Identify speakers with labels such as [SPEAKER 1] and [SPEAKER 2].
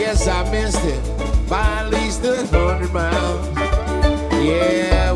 [SPEAKER 1] yes, I missed it by at least 100 miles. Yeah.